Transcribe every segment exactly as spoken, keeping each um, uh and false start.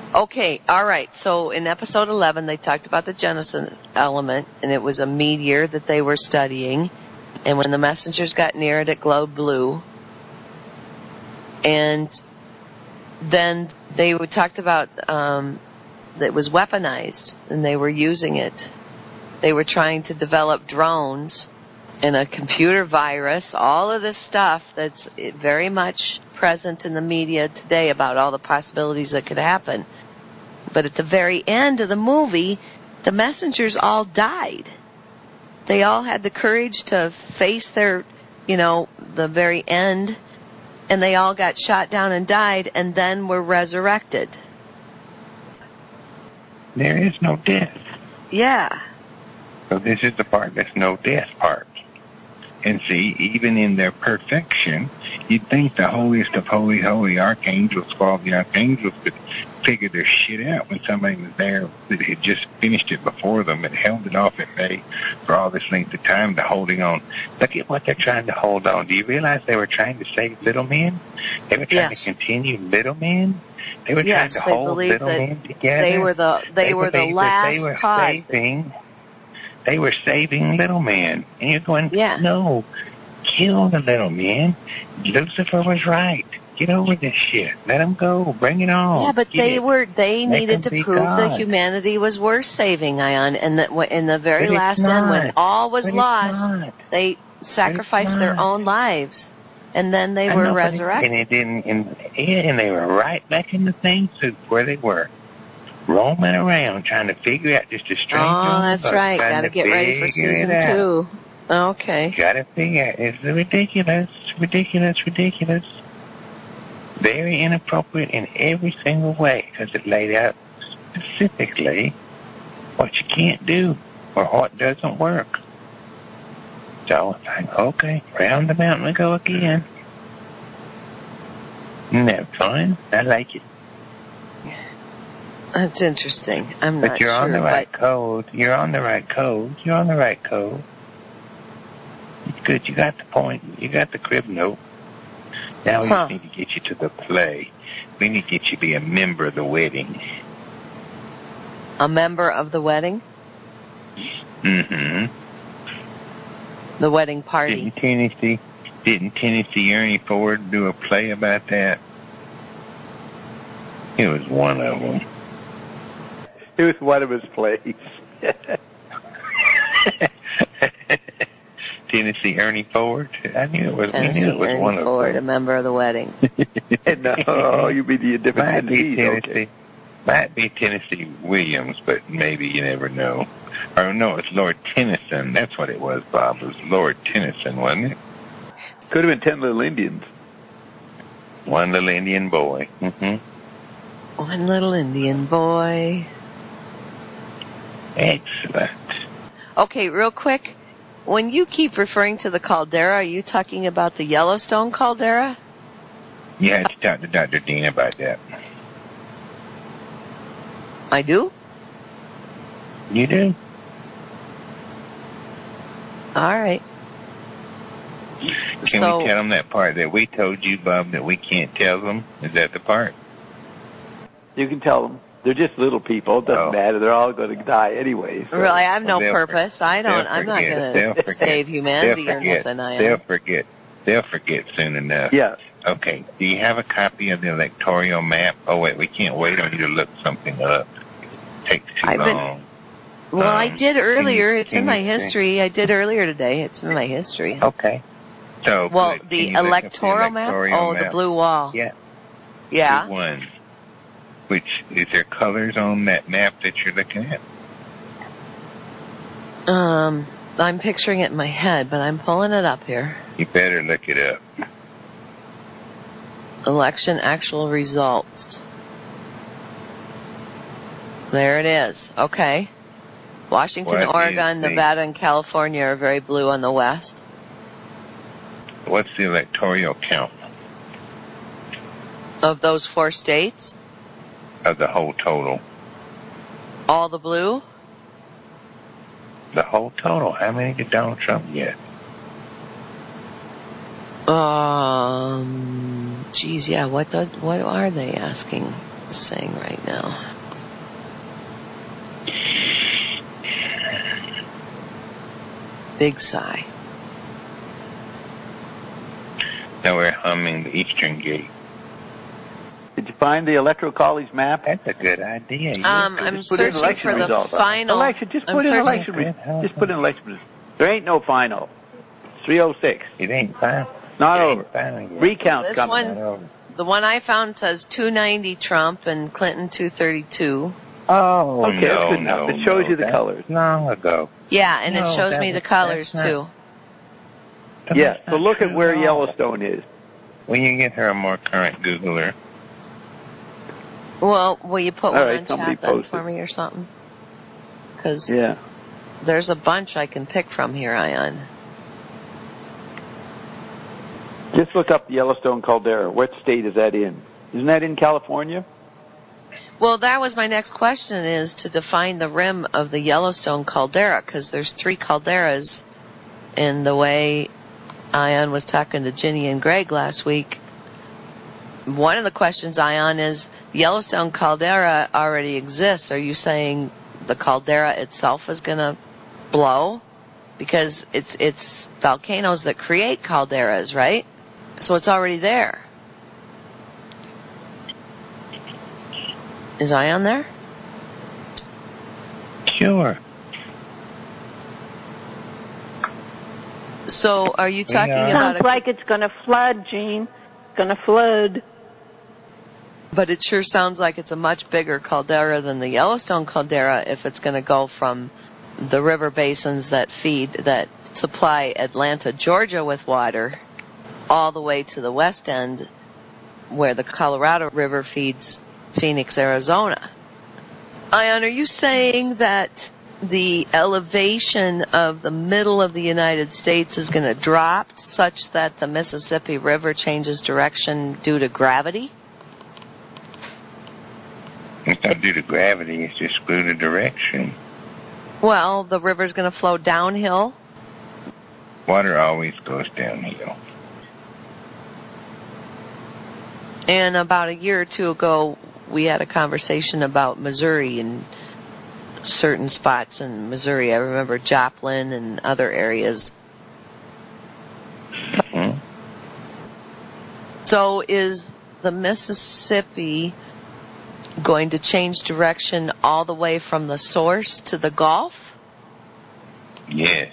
Okay, all right. So in episode eleven, they talked about the Genesis element, and it was a meteor that they were studying. And when the messengers got near it, it glowed blue. And then they talked about um, that it was weaponized, and they were using it. They were trying to develop drones and a computer virus, all of this stuff that's very much present in the media today about all the possibilities that could happen. But at the very end of the movie, the messengers all died. They all had the courage to face their, you know, the very end, and they all got shot down and died, and then were resurrected. There is no death. Yeah. So this is the part that's no death part. And see, even in their perfection, you'd think the holiest of holy, holy archangels, all the archangels, could figure their shit out when somebody was there that had just finished it before them and held it off at bay for all this length of time to holding on. Look at what they're trying to hold on. Do you realize they were trying to save little men? They were trying yes. to continue little men? They were yes, trying to hold little men together? They were the, they, they were the last they were cause. Saving, they were saving little men. And you're going, yeah. no, kill the little men. Lucifer was right. Get over this shit. Let them go. Bring it on. Yeah, but Get they it. were they Make needed to prove God. that humanity was worth saving, Ion, and that in the very but last end, when all was but lost, they sacrificed their own lives, and then they I were know, resurrected. And it didn't. And, and they were right back in the same suit where they were, roaming around trying to figure out just a strange. Oh, that's right. Got to get ready for season two. Okay. Got to figure out. It's ridiculous, ridiculous, ridiculous. Very inappropriate in every single way because it laid out specifically what you can't do or what doesn't work. So it's like, okay, round the mountain we go again. Isn't that fun? I like it. That's interesting. I'm but not you're sure. But you're on the right but... code. You're on the right code. You're on the right code. It's good. You got the point. You got the crib note. Now we huh. just need to get you to the play. We need to get you to be a member of the wedding. A member of the wedding? Mm-hmm. The wedding party. Didn't Tennessee, didn't Tennessee Ernie Ford do a play about that? It was one of them. It was one of his plays. Tennessee Ernie Ford. I knew it was. Tennessee knew it was Ernie one Ford, of them. a member of the wedding. No, you mean the different might be Tennessee. Okay. Might be Tennessee Williams, but maybe you never know. Or no, it's Lord Tennyson. That's what it was, Bob. It was Lord Tennyson, wasn't it? Could have been Ten Little Indians. One little Indian boy. Mm-hmm. One little Indian boy. Excellent. Okay, real quick. When you keep referring to the caldera, are you talking about the Yellowstone caldera? You had to talk to Doctor Dean about that. I do? You do? All right. Can so, we tell them that part that we told you, Bob, that we can't tell them? Is that the part? You can tell them. They're just little people. It doesn't oh. matter. They're all going to die anyway. So. Really, I have no well, purpose. I don't. I'm not going to save humanity or nothing. I am. They'll forget. They'll forget soon enough. Yeah. Okay. Do you have a copy of the electoral map? Oh wait, we can't wait on you to look something up. It takes too I've long. Been, well, um, I did earlier. You, it's in my history. See? I did earlier today. It's in my history. Okay. So. Well, good. the electoral, electoral map. electoral Oh, map? the blue wall. Yeah. Yeah. Which one? Which, is there colors on that map that you're looking at? Um, I'm picturing it in my head, but I'm pulling it up here. You better look it up. Election actual results. There it is. Okay. Washington, What Oregon, Nevada, and California are very blue on the west. What's the electoral count? Of those four states? Of the whole total. All the blue? The whole total. How many did Donald Trump get? Um, geez, yeah, what, do, what are they asking? Just saying right now. Big sigh. Now we're humming the Eastern Gate. Did you find the Electoral College map? That's a good idea. Um, yeah. I'm Just put in searching election for the results. final. Election, just I'm put in searching- election results. Just put in election results. There ain't no final. three oh six. It ain't fine. Not it over. Ain't final yet. Recount This coming. one- Not over. The one I found says two ninety Trump and Clinton two thirty-two. Oh, Okay, that's no, good enough. no, It shows no, you the that's colors. long ago. Yeah, and No, it shows that me the was- colors that's not- too. Yeah, That's so not look at true where all. Yellowstone is. When you get her a more current Googler. Well, will you put All one right, on somebody chat then post for it. me or something? Because Yeah. there's a bunch I can pick from here, Ion. Just look up the Yellowstone caldera. What state is that in? Isn't that in California? Well, that was my next question, is to define the rim of the Yellowstone caldera, because there's three calderas. And the way Ion was talking to Ginny and Greg last week, one of the questions, Ion, is Yellowstone caldera already exists. Are you saying the caldera itself is going to blow? Because it's it's volcanoes that create calderas, right? So it's already there. Is Ion there? Sure. So are you talking Yeah. about Sounds a... like it's going to flood, Gene. It's going to flood. But it sure sounds like it's a much bigger caldera than the Yellowstone caldera if it's going to go from the river basins that feed, that supply Atlanta, Georgia with water, all the way to the west end where the Colorado River feeds Phoenix, Arizona. Ion, are you saying that the elevation of the middle of the United States is going to drop such that the Mississippi River changes direction due to gravity? It's not due to gravity, it's just due to direction. Well, the river's going to flow downhill. Water always goes downhill. And about a year or two ago, we had a conversation about Missouri and certain spots in Missouri. I remember Joplin and other areas. Mm-hmm. So is the Mississippi going to change direction all the way from the source to the Gulf? Yes.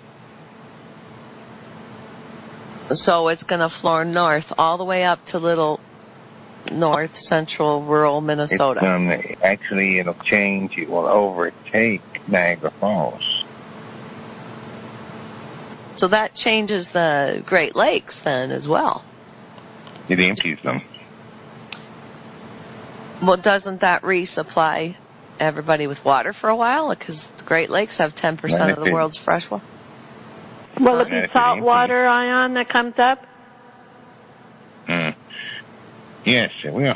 So it's going to flow north all the way up to little north central rural Minnesota. It's gonna, actually, it'll change. It will overtake Niagara Falls. So that changes the Great Lakes then as well. It empties them. Well, doesn't that resupply everybody with water for a while? Because the Great Lakes have ten percent of the world's fresh water. Will Uh, it be salt water, Ion, that comes up? Mm. Yes, it will.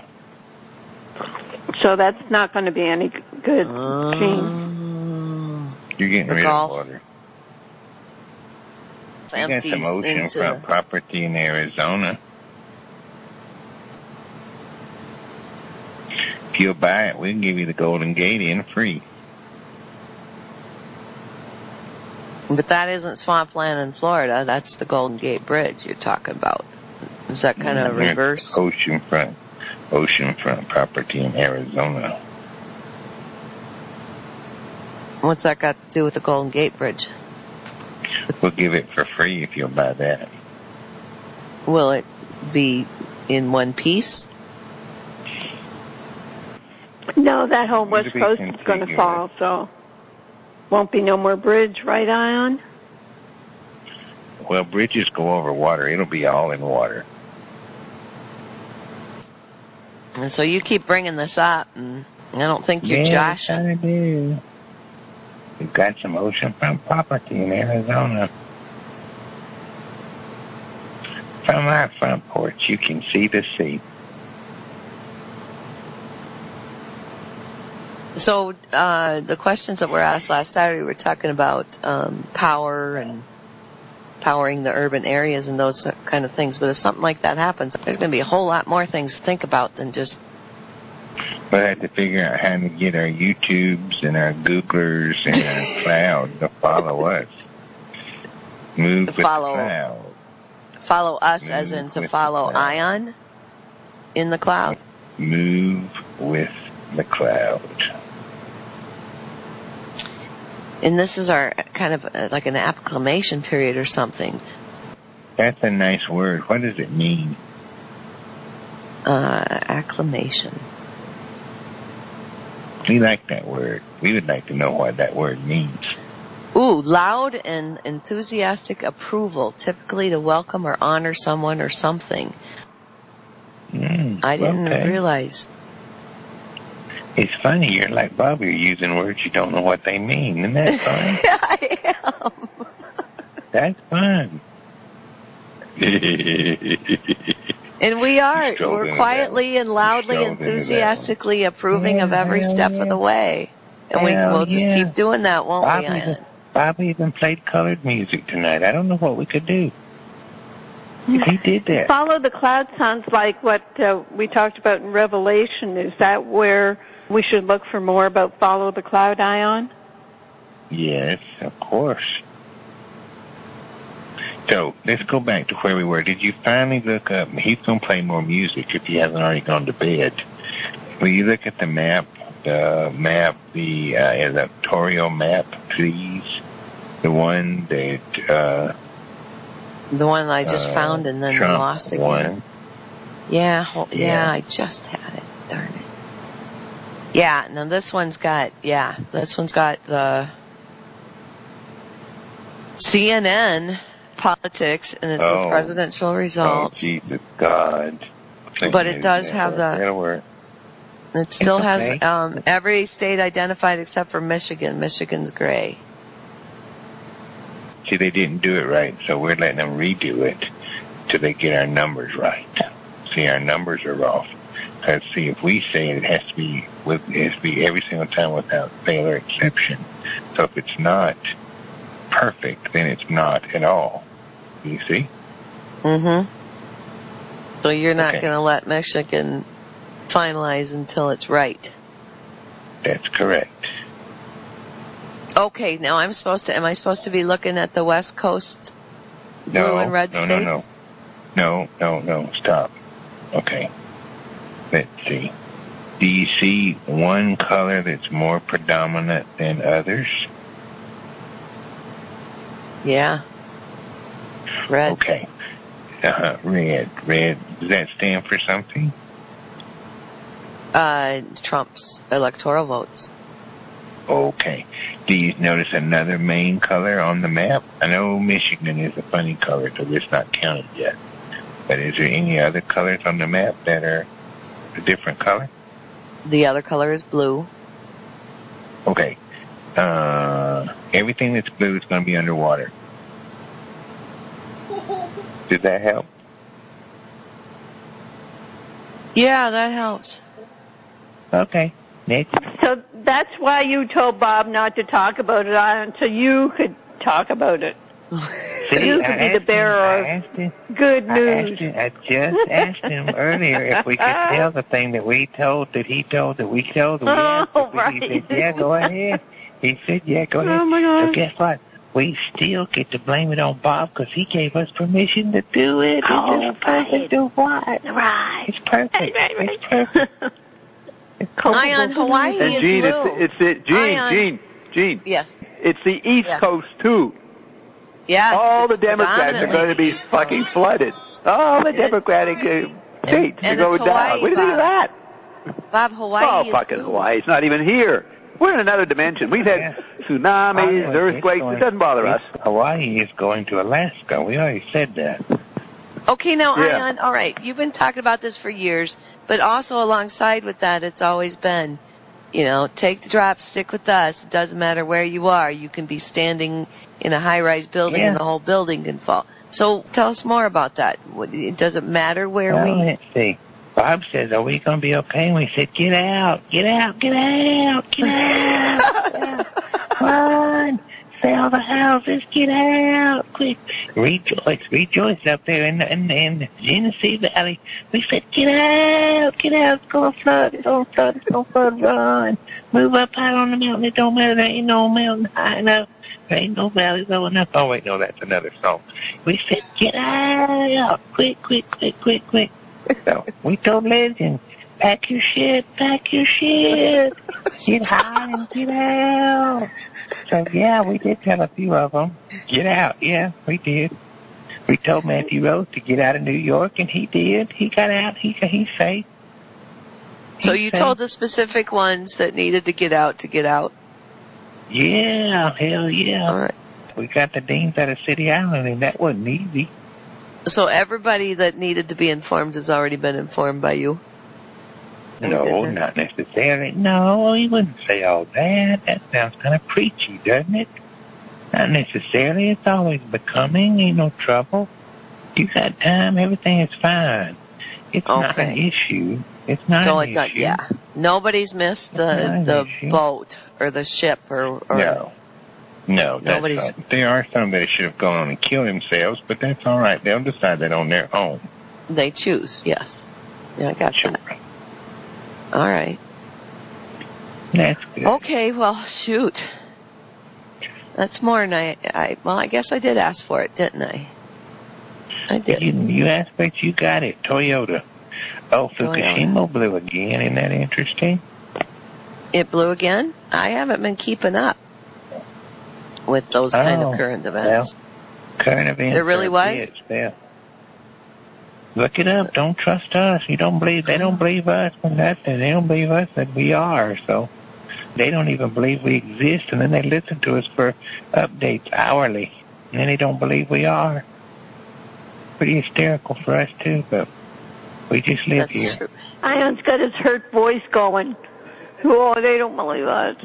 So that's not going to be any good, Uh, Gene. You're getting The rid Gulf. of water. It's You got empties some oceanfront into... property in Arizona. If you'll buy it, we can give you the Golden Gate in free. But that isn't swampland in Florida. That's the Golden Gate Bridge you're talking about. Is that kind of It's reverse? Oceanfront, oceanfront property in Arizona. What's that got to do with the Golden Gate Bridge? We'll give it for free if you'll buy that. Will it be in one piece? No, that whole It'll west be coast is going to contiguous. fall, so won't be no more bridge, right, Ion? Well, bridges go over water. It'll be all in water. And so you keep bringing this up, and I don't think you're yeah, joshing. I do. We've got some oceanfront property in Arizona. From our front porch, you can see the sea. So uh, the questions that were asked last Saturday were talking about um, power and powering the urban areas and those kind of things. But if something like that happens, there's going to be a whole lot more things to think about than just We'll have to figure out how to get our YouTubes and our Googlers and our cloud to follow us. Move To with follow- the cloud. Follow us Move as in to with follow the cloud. Ion in the cloud. Move with the cloud. And this is our kind of uh, like an acclamation period or something. That's a nice word. What does it mean? Uh, acclamation. We like that word. We would like to know what that word means. Ooh, loud and enthusiastic approval, typically to welcome or honor someone or something. Mm, I didn't okay. realize. It's funny. You're like Bob. You're using words you don't know what they mean. Isn't that fun? I am. That's fun. And we are. Strolled We're into quietly that. and loudly, Strolled into that enthusiastically approving Yeah, of every hell step yeah. of the way. And we, Hell we'll just yeah. keep doing that, won't Bob we, even, Ian? Bob even played colored music tonight. I don't know what we could do if he did that. Follow the cloud sounds like what uh, we talked about in Revelation. Is that where we should look for more about follow the cloud, Ion? Yes, of course. So let's go back to where we were. Did you finally look up? He's going to play more music if he hasn't already gone to bed. Will you look at the map? The map, the uh, electoral map, please. The one that uh, The one I just uh, found and then Trump lost again. won. Yeah, ho- yeah, Yeah. I just had it. Darn it. Yeah, now this one's got, yeah, this one's got the C N N politics and it's Oh. the presidential Oh, results. Jesus God. But it does have the- That'll work. It still It's has okay. um, every state identified except for Michigan. Michigan's gray. See, they didn't do it right, so we're letting them redo it till they get our numbers right. See, our numbers are off. Because, see, if we say it, it has to be with, it has to be every single time without fail or exception. So if it's not perfect, then it's not at all. You see? Mm-hmm. So you're not Okay. going to let Michigan finalize until it's right. That's correct. Okay, now I'm supposed to, am I supposed to be looking at the West Coast blue No, and red no, states? no, no. No, no, no, stop. Okay. Let's see. Do you see one color that's more predominant than others? Yeah. Red. Okay. Uh-huh. Red. Red. Does that stand for something? Uh, Trump's electoral votes. Okay. Do you notice another main color on the map? I know Michigan is a funny color, so it's not counted yet. But is there any other colors on the map that are a different color? The other color is blue. Okay. Uh, everything that's blue is going to be underwater. Did that help? Yeah, that helps. Okay. Next. So that's why you told Bob not to talk about it Ion, so you could talk about it. See, You I could be the asked bearer him, I of asked him, good I, news. asked him, I just asked him earlier if we could tell the thing that we told, that he told, that we told. That we asked Oh, if we- right. He said, yeah, go ahead. He said, yeah, go ahead. Oh, my So God. guess what? We still get to blame it on Bob because he gave us permission to do it. It's Oh, just perfect to what? Right. It's perfect. Right, right, right. It's perfect. Ion, Hawaii And is Gene, blue. it's, it's it, Gene, Ion. Gene, Gene. Yes. It's the East Yes. Coast too. Yes. All the it's Democrats are going to be predominantly East fucking Coast. flooded. All the And it's- Democratic uh, states and are it's going down. Hawaii, What do you think of Bob. that? Bob, Hawaii Oh, is fucking blue. Hawaii. It's not even here. We're in another dimension. We've had Yeah. tsunamis, It's earthquakes. going- It doesn't bother us. it's- Hawaii is going to Alaska. We already said that. Okay, now, Yeah. Ion, all right, you've been talking about this for years, but also alongside with that, it's always been, you know, take the drop, stick with us. It doesn't matter where you are. You can be standing in a high-rise building Yeah. and the whole building can fall. So tell us more about that. What- It doesn't matter where Well, we... let's see. Bob says, are we going to be okay? And we said, get out, get out, get out, get out. Come on. sell the houses, get out, quick. Rejoice, rejoice up there in the, in, the, in the Genesee Valley. We said, get out, get out, it's going to flood, it's going to flood, it's going to flood, run. Move up high on the mountain, it don't matter, there ain't no mountain high enough. There ain't no valley low enough. Oh, wait, no, that's another song. We said, get out, quick, quick, quick, quick, quick. So we told Legend, pack your shit, pack your shit. Get high and get out. So, yeah, we did tell a few of them, get out. Yeah, we did. We told Matthew Rose to get out of New York, and he did. He got out. He, he's safe. He's so you safe. told the specific ones that needed to get out to get out? Yeah, hell yeah. All right. We got the Deans out of City Island, and that wasn't easy. So everybody that needed to be informed has already been informed by you? No, not necessarily. No, he wouldn't say all that. That sounds kind of preachy, doesn't it? Not necessarily. It's always becoming. Ain't no trouble. You got time. Everything is fine. It's okay. not an issue. It's not so an it's not, issue. Yeah. Nobody's missed the the issue. boat or the ship or... or no. No, that's Nobody's... right. There are some that should have gone on and killed themselves, but that's all right. They'll decide that on their own. They choose, yes. Yeah, I got sure. that. All right. That's good. Okay, well, shoot. That's more than I, I... Well, I guess I did ask for it, didn't I? I did. You, you asked, but you got it. Toyota. Oh, Fukushima blew again. Isn't that interesting? It blew again? I haven't been keeping up with those kind oh, of current events. Well, current events. There really was? Kids, yeah. Look it up. Don't trust us. You don't believe. They don't believe us. When that, they don't believe us that we are. So they don't even believe we exist, and then they listen to us for updates hourly, and then they don't believe we are. Pretty hysterical for us too, but we just live That's here. true. Ion's got his hurt voice going. Oh, they don't believe us.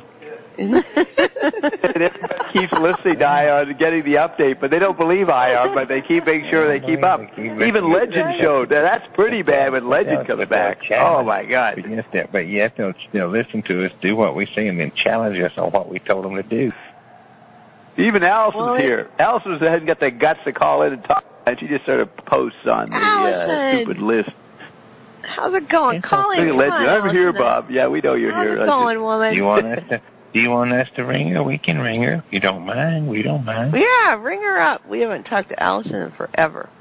Everybody keeps listening to Ion and getting the update, but they don't believe Ion, but they keep making sure they keep up. Even Legend showed. Now, that's pretty bad when Legend comes back. Oh, my God. But yes, they'll, but yes, they'll still listen to us, do what we say, and then challenge us on what we told them to do. Even Allison's well, here. Allison hasn't got the guts to call in and talk, and she just sort of posts on the uh, stupid list. How's it going? Call in. Legend. I'm here, Bob. Yeah, we know you're How's here. How's it going, woman? Do you want us to... Do you want us to ring her? We can ring her. You don't mind? We don't mind. Yeah, ring her up. We haven't talked to Allison in forever.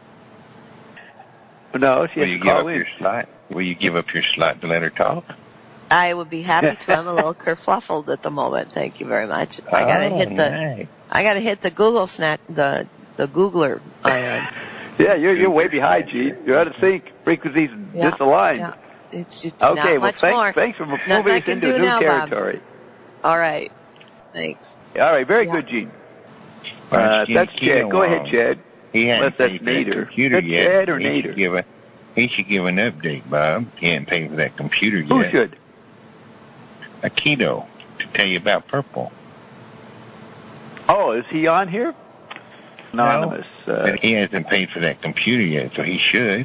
No, she Will has you to give call up in. your slot? Will you give up your slot to let her talk? I would be happy to. I'm a little kerfluffled at the moment. Thank you very much. I gotta oh, hit the. Nice. I gotta hit the Google snap the the Googler Ion. Yeah, you're you're way behind, Gene. You're out of sync. Frequencies yeah, disaligned. Yeah. It's, it's okay, not well, much thanks, more. thanks for moving Nothing us into a new now, territory. Bob. All right. Thanks. All right, very yeah. good, Gene. Uh, that's Chad. Go ahead, Chad. He hasn't Unless that's paid for that Nader. computer That's yet. Chad or he Nader? Should give a, he should give an update, Bob. He hasn't paid for that computer Who yet. Who should? Aikido, to tell you about purple. Oh, is he on here? Anonymous. No, uh, he hasn't paid for that computer yet, so he should.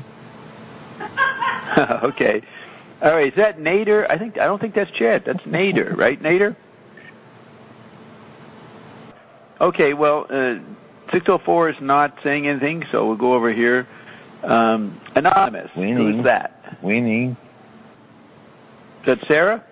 okay. All right, is that Nader? I think I don't think that's Chad. That's Nader, right, Nader? Okay, well, uh, six oh four is not saying anything, so we'll go over here. Um, Anonymous. Winning. Who's that? Winning. Is that Sarah?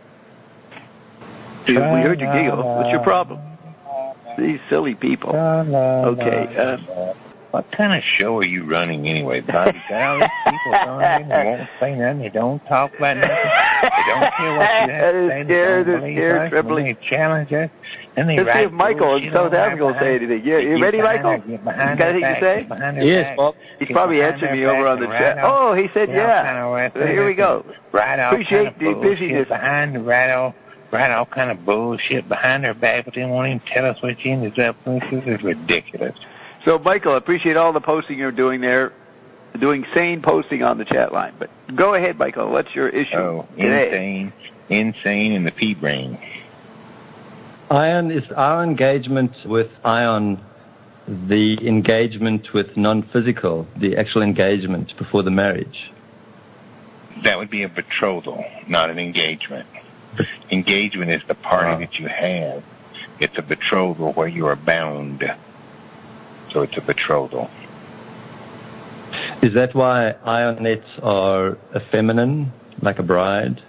We heard you giggle. What's your problem? These silly people. Okay. Uh, what kind of show are you running anyway, Bob? You got all these people on here that won't say nothing. They don't talk about nothing. They don't care what you have to say. They're They don't scared. They're believe scared, us. trembling. They challenge us. And they Let's write see if Michael in South Africa will say anything. Yeah, you ready, Michael? You got anything to say? Yes, Bob. He's probably answering me over on the chat. Oh, he said yeah. Here we go. Appreciate the busyness. Behind the rattle. Write all kind of bullshit behind their back, but they won't even tell us what you ended up with. This is ridiculous. So, Michael, I appreciate all the posting you're doing there, doing sane posting on the chat line. But go ahead, Michael. What's your issue Oh, today? insane, insane in the pea brain. Ion, is our engagement with Ion the engagement with non-physical, the actual engagement before the marriage? That would be a betrothal, not an engagement. Engagement is the party Wow. that you have. It's a betrothal where you are bound. So it's a betrothal. Is that why Ionettes are feminine, like a bride?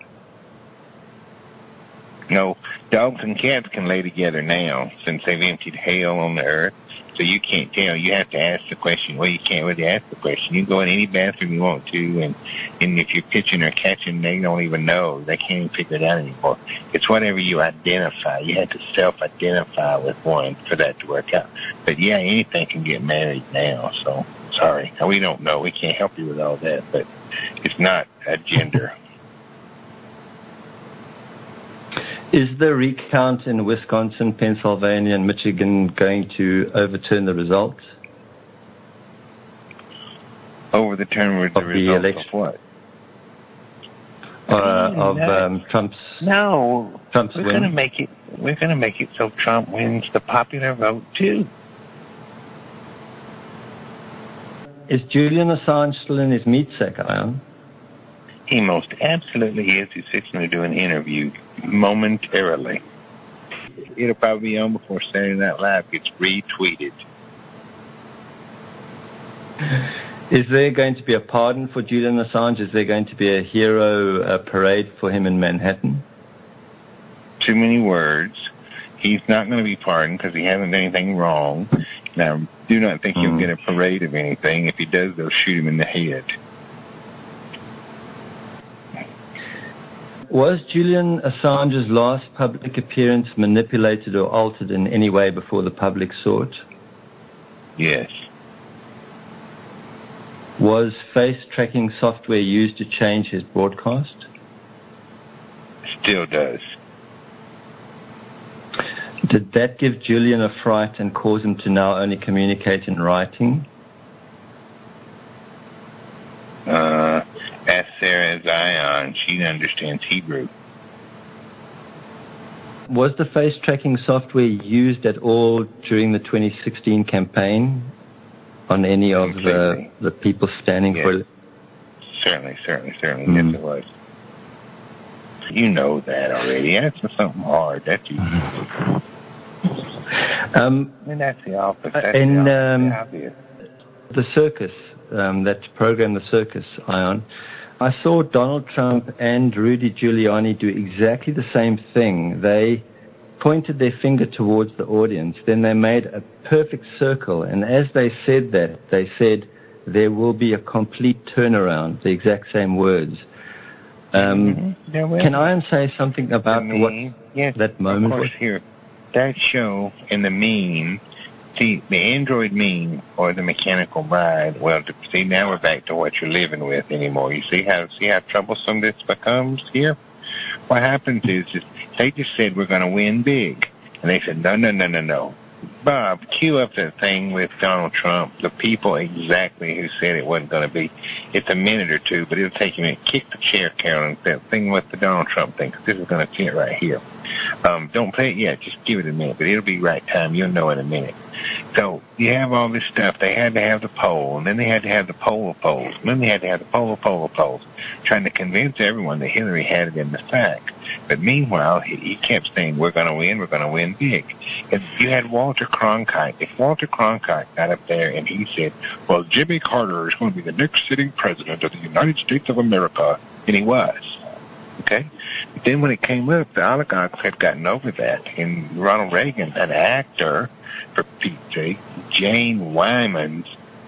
No, dogs and cats can lay together now since they've emptied hell on the earth. So you can't tell. You have to ask the question. Well, you can't really ask the question. You can go in any bathroom you want to, and, and if you're pitching or catching, they don't even know. They can't even figure it out anymore. It's whatever you identify. You have to self-identify with one for that to work out. But, yeah, anything can get married now. So, sorry. We don't know. We can't help you with all that. But it's not a gender. Is the recount in Wisconsin, Pennsylvania, and Michigan going to overturn the results? Overturn the of results the election. of what? Uh, of um, Trump's. No, Trump's we're win. going to make it. We're going to make it so Trump wins the popular vote too. Is Julian Assange still in his meat sack, Ion? He most absolutely is. He's fixing to do an interview momentarily. It'll probably be on before Saturday Night Live gets retweeted. Is there going to be a pardon for Julian Assange? Is there going to be a hero uh, parade for him in Manhattan? Too many words. He's not going to be pardoned because he hasn't done anything wrong. Now, do not think he'll mm. get a parade of anything. If he does, they'll shoot him in the head. Was Julian Assange's last public appearance manipulated or altered in any way before the public saw it? Yes. Was face tracking software used to change his broadcast? Still does. Did that give Julian a fright and cause him to now only communicate in writing? Uh, ask Sarah Zion. She understands Hebrew. Was the face tracking software used at all during the twenty sixteen campaign on any of the, the people standing yes. for it? Certainly, certainly, certainly. Mm. Yes, it was. You know that already. That's something hard. That's easy. Um, and that's the opposite. That's in the, um, obvious. the circus, um, that program, The Circus, Ion, I saw Donald Trump and Rudy Giuliani do exactly the same thing. They pointed their finger towards the audience, then they made a perfect circle, and as they said that, they said, there will be a complete turnaround, the exact same words. Um, mm-hmm. Can I say something about the what yes, that moment of course, was? Here, that show and the meme, see, the android meme or the mechanical bride, well, to, see, now we're back to what you're living with anymore. You see how see how troublesome this becomes here? What happens is, is they just said we're going to win big. And they said, no, no, no, no, no. Bob, cue up that thing with Donald Trump, the people exactly who said it wasn't going to be. It's a minute or two, but it'll take you a minute. Kick the chair, Carolyn, that thing with the Donald Trump thing, because this is going to fit right here. Um, don't play it yet. Just give it a minute, but it'll be right time. You'll know in a minute. So you have all this stuff. They had to have the poll, and then they had to have the poll of polls, and then they had to have the poll of poll of polls, trying to convince everyone that Hillary had it in the sack. But meanwhile, he, he kept saying, we're going to win, we're going to win big. And you had Walter Cronkite. If Walter Cronkite got up there and he said, well, Jimmy Carter is going to be the next sitting president of the United States of America, and he was. Okay? But then when it came up, the oligarchs had gotten over that. And Ronald Reagan, an actor, for Pete's sake, Jane Wyman's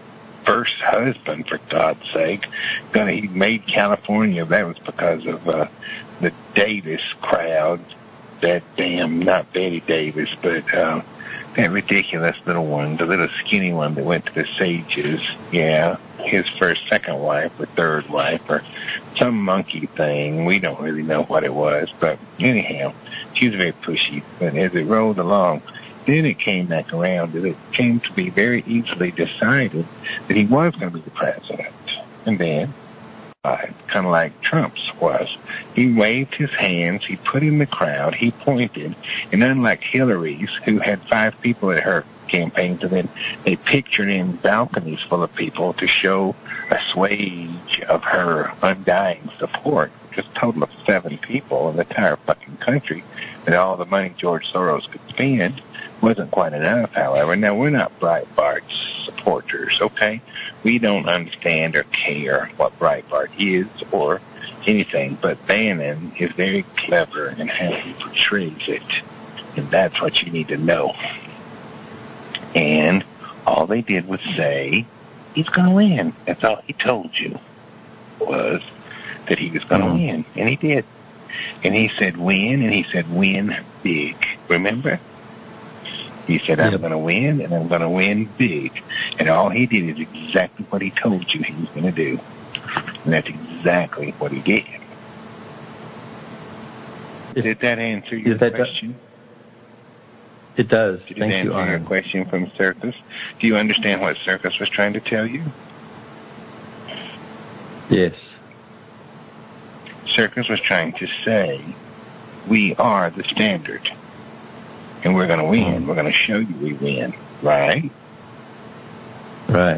first husband, for God's sake, gonna, he made California. That was because of uh, the Davis crowd. That damn, not Betty Davis, but uh, that ridiculous little one, the little skinny one that went to the Sages. Yeah, his first, second wife or third wife or some monkey thing. We don't really know what it was, but anyhow, she was very pushy. But as it rolled along, then it came back around and it came to be very easily decided that he was going to be the president. And then, uh, kind of like Trump's was, he waved his hands, he put in the crowd, he pointed, and unlike Hillary's, who had five people at her campaigns, and then they pictured in balconies full of people to show a swage of her undying support. just a total of seven people in the entire fucking country, and all the money George Soros could spend wasn't quite enough, however. Now, we're not Breitbart supporters, okay? We don't understand or care what Breitbart is or anything, but Bannon is very clever in how he portrays it, and that's what you need to know. And all they did was say, he's going to win. That's all he told you, was that he was going to mm-hmm. win, and he did. And he said win, and he said win big. Remember? He said, I'm yep. going to win, and I'm going to win big. And all he did is exactly what he told you he was going to do. And that's exactly what he did. If, did that answer your that question? Do, it does. Did Thank it you, answer your question from Circus? Do you understand what Circus was trying to tell you? Yes. Circus was trying to say, we are the standard. And we're going to win. We're going to show you we win. Right? Right.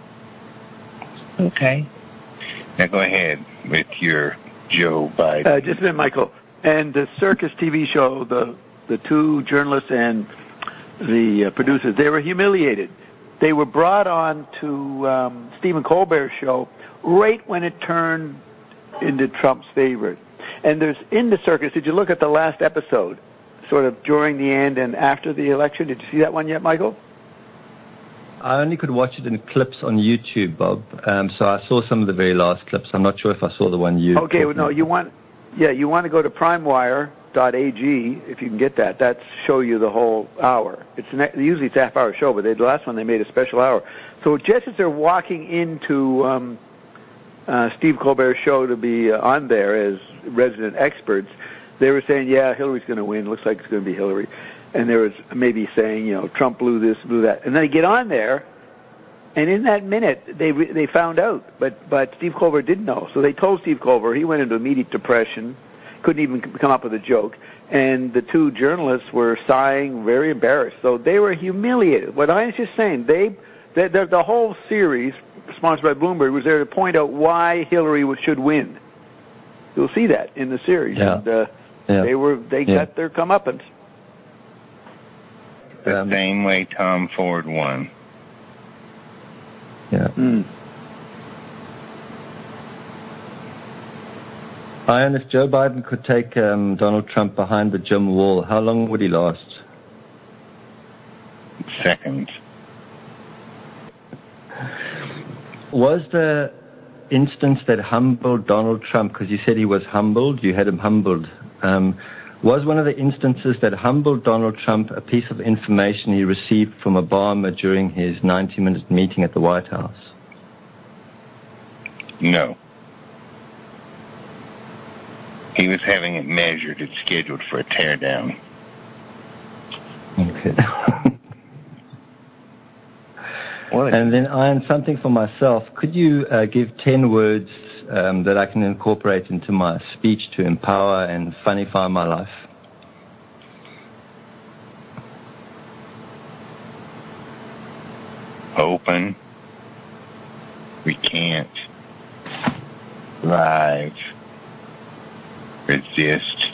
Okay. Now go ahead with your Joe Biden. Uh, just a minute, Michael. And the Circus T V show, the the two journalists and the uh, producers, they were humiliated. They were brought on to um, Stephen Colbert's show right when it turned into Trump's favorite. And there's in the Circus, did you look at the last episode, sort of during the end and after the election? Did you see that one yet, Michael? I only could watch it in clips on YouTube, Bob. Um, so I saw some of the very last clips. I'm not sure if I saw the one you. Okay, well, no, you want, yeah, you want to go to primewire dot a g if you can get that. That's show you the whole hour. It's an, usually it's a half hour show, but they, the last one they made a special hour. So just as they're walking into um, uh, Steve Colbert's show to be uh, on there as resident experts, they were saying, yeah, Hillary's going to win. Looks like it's going to be Hillary. And there was maybe saying, you know, Trump blew this, blew that. And then they get on there, and in that minute, they they found out. But but Steve Colbert didn't know. So they told Steve Colbert. He went into immediate depression, couldn't even come up with a joke. And the two journalists were sighing, very embarrassed. So they were humiliated. What I was just saying, they the, the, the whole series, sponsored by Bloomberg, was there to point out why Hillary should win. You'll see that in the series. Yeah. And, uh, yeah. They were they yeah. got their comeuppance. The um, same way Tom Ford won. Yeah. Mm. Ian, if Joe Biden could take um, Donald Trump behind the gym wall, how long would he last? Seconds. Was the instance that humbled Donald Trump, because you said he was humbled, you had him humbled, um, was one of the instances that humbled Donald Trump a piece of information he received from Obama during his ninety-minute meeting at the White House? No. He was having it measured and scheduled for a teardown. Okay. And then, Ian, something for myself. Could you uh, give ten words um, that I can incorporate into my speech to empower and funify my life? Open. Recant. Thrive. Resist.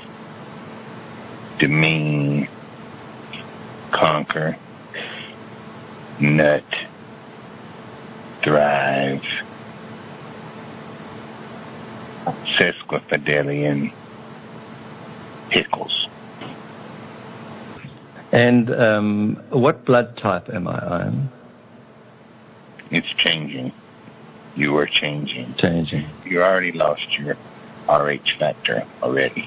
Demean. Conquer. Nut. Thrive. Sesquipedalian. Pickles. And um, what blood type am I, Ian? It's changing. You are changing. Changing. You already lost your R H factor already.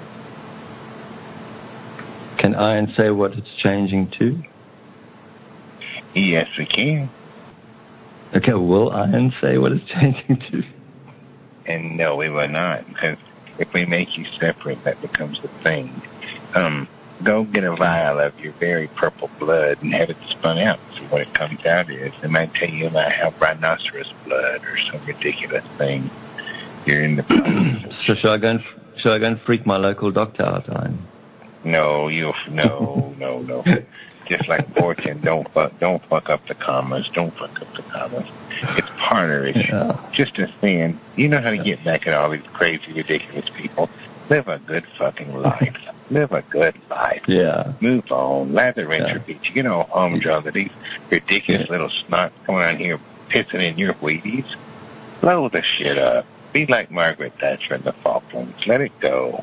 Can Ian say what it's changing to? Yes, we can. Okay, will Ian say what it's changing to? And no, we will not, because if we make you separate, that becomes the thing. Um, go get a vial of your very purple blood and have it spun out. See what it comes out is. They might tell you about how rhinoceros blood or some ridiculous thing. You're in the process. So shall I go and shall I go and freak my local doctor out, Ian? No, you no, no, no. Just like fortune, don't fuck, don't fuck up the commas. Don't fuck up the commas. It's partnerish. Yeah. Just a thing. You know how to get back at all these crazy, ridiculous people. Live a good fucking life. Live a good life. Yeah. Move on. Lather, rinse, Yeah. repeat. You know, humdrum that these ridiculous little snot coming out here pissing in your Wheaties. Blow the shit up. Be like Margaret Thatcher in the Falklands. Let it go.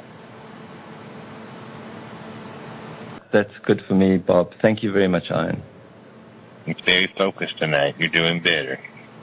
That's good for me, Bob. Thank you very much, Ian. It's very focused tonight. You're doing better.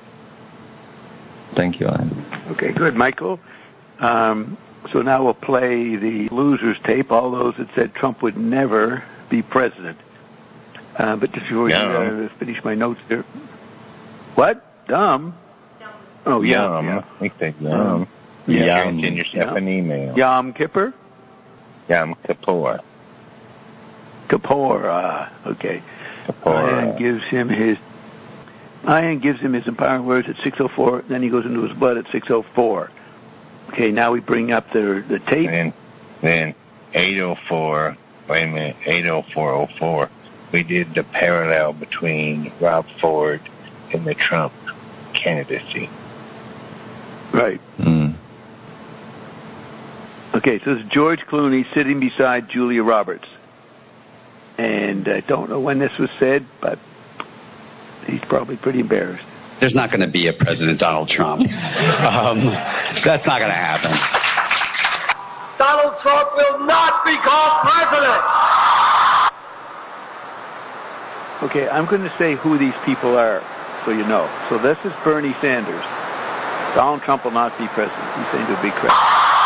Thank you, Ian. Okay, good, Michael. Um, so now we'll play the losers tape, all those that said Trump would never be president. Uh, but just before we uh, finish my notes there. What? Dumb? Oh, Yum. yeah. I said yum. Yeah. Yum. Send yourself Yum. an email. Yom Kippur? Yom Kippur. Kapoor, ah, okay. Kapoor. Ian gives him his Ian gives him his empowering words at six oh four, then he goes into his blood at six oh four. Okay, now we bring up the the tape. Then, then eight oh four, wait a minute, eight oh four oh four, we did the parallel between Rob Ford and the Trump candidacy. Right. Mm. Okay, so this is George Clooney sitting beside Julia Roberts. And I don't know when this was said, but he's probably pretty embarrassed. There's not going to be a President Donald Trump. um, that's not going to happen. Donald Trump will not become president. Okay, I'm going to say who these people are, so you know. So this is Bernie Sanders. Donald Trump will not be president. He's saying to be president.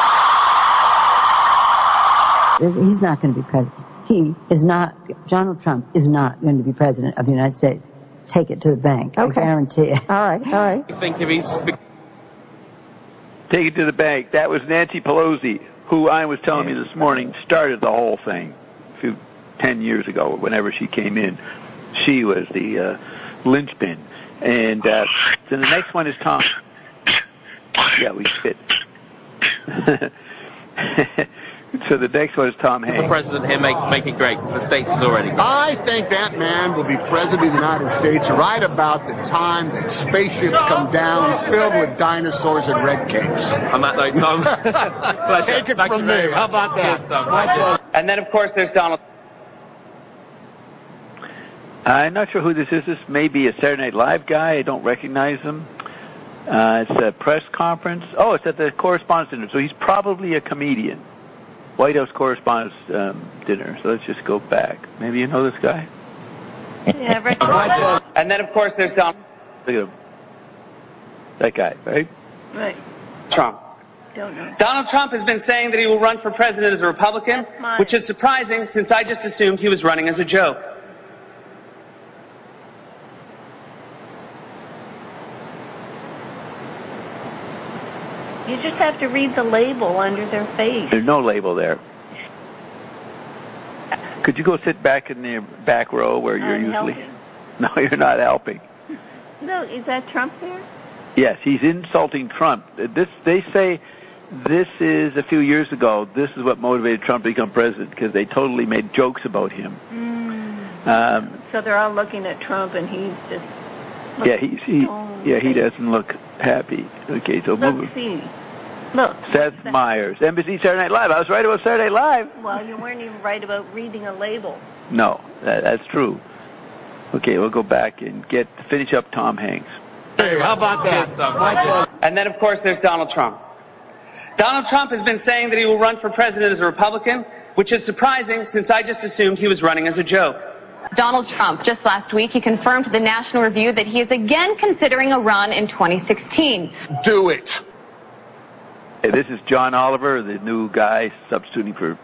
He's not going to be president. He is not, Donald Trump is not going to be president of the United States. Take it to the bank. Okay. I guarantee it. All right, all right. You think if he's... Take it to the bank. That was Nancy Pelosi, who I was telling you this morning started the whole thing a few, ten years ago, whenever she came in. She was the uh, linchpin. And uh, then the next one is Tom. Yeah, we spit. So the next one is Tom Hanks. The president here make, make it great, because the states is already great. I think that man will be president of the United States right about the time that spaceships come down filled with dinosaurs and red capes. On that note, Tom. Take it Thank from me. How about that? Cheers, Tom. And then, of course, there's Donald. I'm not sure who this is. This may be a Saturday Night Live guy. I don't recognize him. Uh, it's a press conference. Oh, it's at the Correspondents' Dinner. So he's probably a comedian. White House Correspondents' um, Dinner. So let's just go back. Maybe you know this guy? Yeah, right. And then, of course, there's Donald. Look at him. That guy, right? Right. Trump. Don't know. Donald Trump has been saying that he will run for president as a Republican, which is surprising since I just assumed he was running as a joke. You just have to read the label under their face. There's no label there. Could you go sit back in the back row where you're I'm usually... helping. No, you're not helping. No, is that Trump there? Yes, he's insulting Trump. This, they say this is a few years ago. This is what motivated Trump to become president, because they totally made jokes about him. Mm. Um, so they're all looking at Trump, and he's just... yeah, he's, he yeah he doesn't look happy. Okay, so Look, move. see. Look. Seth Meyers, Embassy Saturday Night Live. I was right about Saturday Night Live. Well, you weren't even right about reading a label. No, that, that's true. Okay, we'll go back and get finish up Tom Hanks. Hey, how about that? And then, of course, there's Donald Trump. Donald Trump has been saying that he will run for president as a Republican, which is surprising since I just assumed he was running as a joke. Donald Trump, just last week, he confirmed to the National Review that he is again considering a run in twenty sixteen. Do it. Hey, this is John Oliver, the new guy substituting for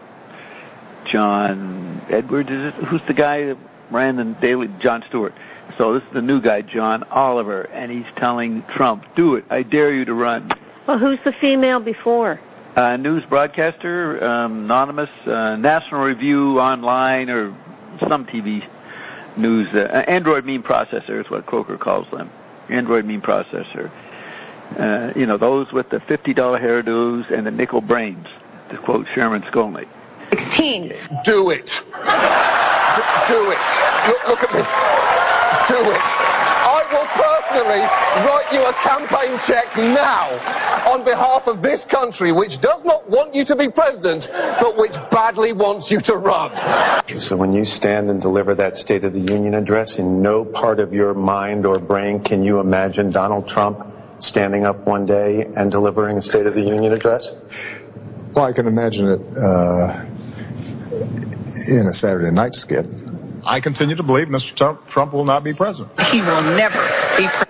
John Edwards. Is it? Who's the guy that ran the Daily? Jon Stewart. So this is the new guy, John Oliver, and he's telling Trump, do it. I dare you to run. Well, who's the female before? Uh, news broadcaster, um, anonymous, uh, National Review Online, or some T V news. Uh, Android meme processor is what Croker calls them. Android meme processor. Uh, you know, those with the fifty dollar hairdos and the nickel brains, to quote Sherman Skolnick. sixteen. Do it. Do it. Look, look at me. Do it. I will personally write you a campaign check now on behalf of this country, which does not want you to be president, but which badly wants you to run. So when you stand and deliver that State of the Union address, in no part of your mind or brain can you imagine Donald Trump standing up one day and delivering a State of the Union address? Well, I can imagine it uh, in a Saturday night skit. I continue to believe Mister Trump, Trump will not be president. He will never be president.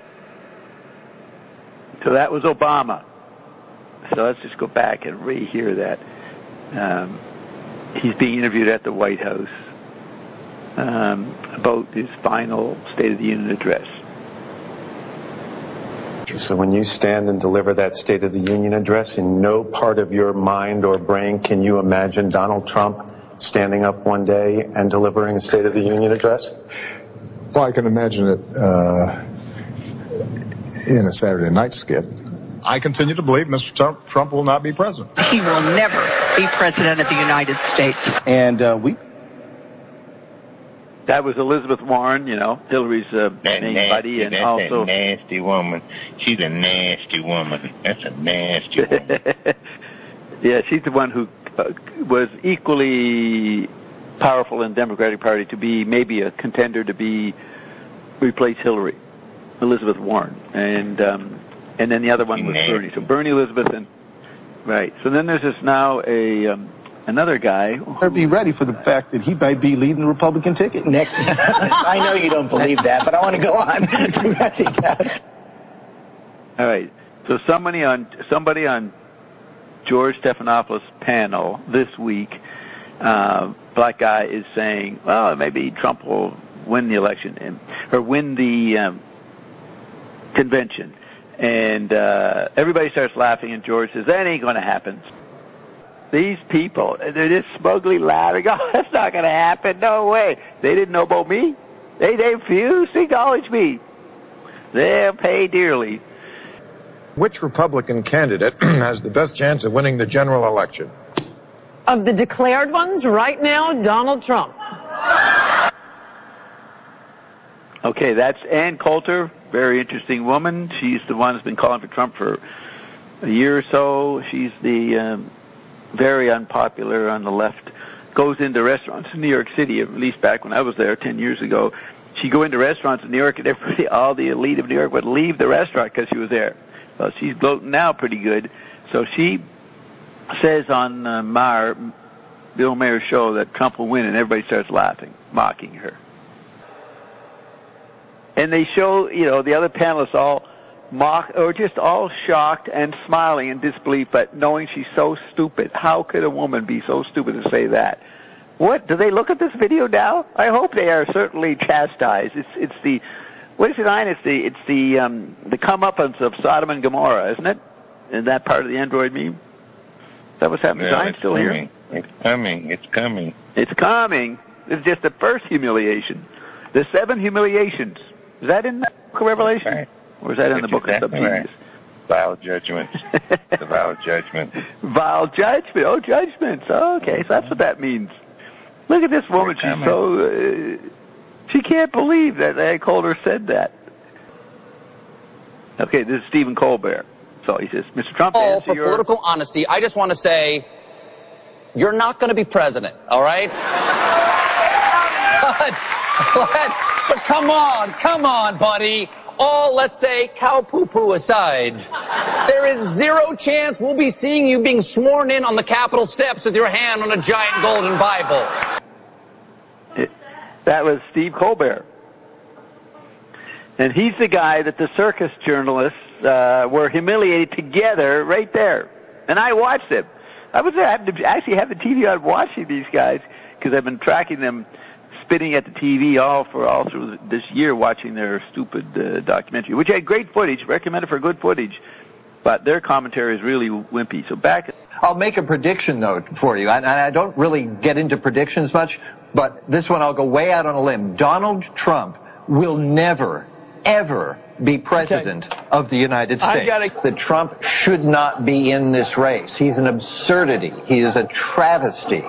So that was Obama. So let's just go back and rehear that. Um, he's being interviewed at the White House um, about his final State of the Union address. So when you stand and deliver that State of the Union address, in no part of your mind or brain can you imagine Donald Trump standing up one day and delivering a State of the Union address? Well, I can imagine it uh, in a Saturday night skit. I continue to believe Mister Trump, Trump will not be president. He will never be president of the United States. And uh, we... That was Elizabeth Warren, you know, Hillary's uh, main nasty, buddy, and that's also... That nasty woman. She's a nasty woman. That's a nasty woman. Yeah, she's the one who uh, was equally powerful in the Democratic Party to be maybe a contender to be replace Hillary, Elizabeth Warren, and um, and then the other one was Bernie. So Bernie, Elizabeth, and right. So then there's this now a um, another guy. Better be ready for the fact that he might be leading the Republican ticket next. I know you don't believe that, but I want to go on. All right. So somebody on somebody on George Stephanopoulos' panel this week, uh, black guy is saying, well, maybe Trump will win the election and, or win the um, convention. And uh, everybody starts laughing, and George says, that ain't going to happen. These people, they're just smugly laughing. Oh, that's not going to happen. No way. They didn't know about me. They, they refused to acknowledge me. They'll pay dearly. Which Republican candidate has the best chance of winning the general election? Of the declared ones, right now, Donald Trump. Okay, that's Ann Coulter, very interesting woman. She's the one who's been calling for Trump for a year or so. She's the um, very unpopular on the left. Goes into restaurants in New York City, at least back when I was there ten years ago. She'd go into restaurants in New York, and everybody, all the elite of New York would leave the restaurant because she was there. Well, she's gloating now pretty good. So she says on uh, Maher, Bill Maher's show that Trump will win, and everybody starts laughing, mocking her. And they show, you know, the other panelists all mock, or just all shocked and smiling in disbelief, but knowing she's so stupid. How could a woman be so stupid to say that? What, do they look at this video now? I hope they are certainly chastised. It's it's the, what is it, Ian? It's the, it's the, um, the comeuppance of Sodom and Gomorrah, isn't it? In that part of the Android meme? Is that what's happening? Well, Ian still coming. here? It's coming. It's coming. It's coming. It's just the first humiliation. The seven humiliations. Is that in the book of Revelation? Right. Or is that in That's the book exactly of Subgenius? Right. Vile judgments. The vile judgment. Vile judgment. Oh, judgments. Oh, okay, so that's what that means. Look at this woman. She's so... Uh, she can't believe that Ann Coulter said that. Okay, this is Stephen Colbert. So he says, Mister Trump, Oh, answer for your... political honesty, I just want to say, you're not going to be president, all right? but, but, but come on, come on, buddy. All, let's say, cow poo-poo aside, there is zero chance we'll be seeing you being sworn in on the Capitol steps with your hand on a giant golden Bible. It, that was Steve Colbert. And he's the guy that the circus journalists uh, were humiliated together right there. And I watched it. I was there. I had to actually have the T V on watching these guys because I've been tracking them spitting at the T V all for all through this year, watching their stupid uh, documentary, which had great footage, recommended for good footage, but their commentary is really wimpy. So back... I'll make a prediction, though, for you, and I don't really get into predictions much, but this one I'll go way out on a limb. Donald Trump will never, ever be president okay. of the United States. Gotta... That Trump should not be in this race. He's an absurdity. He is a travesty.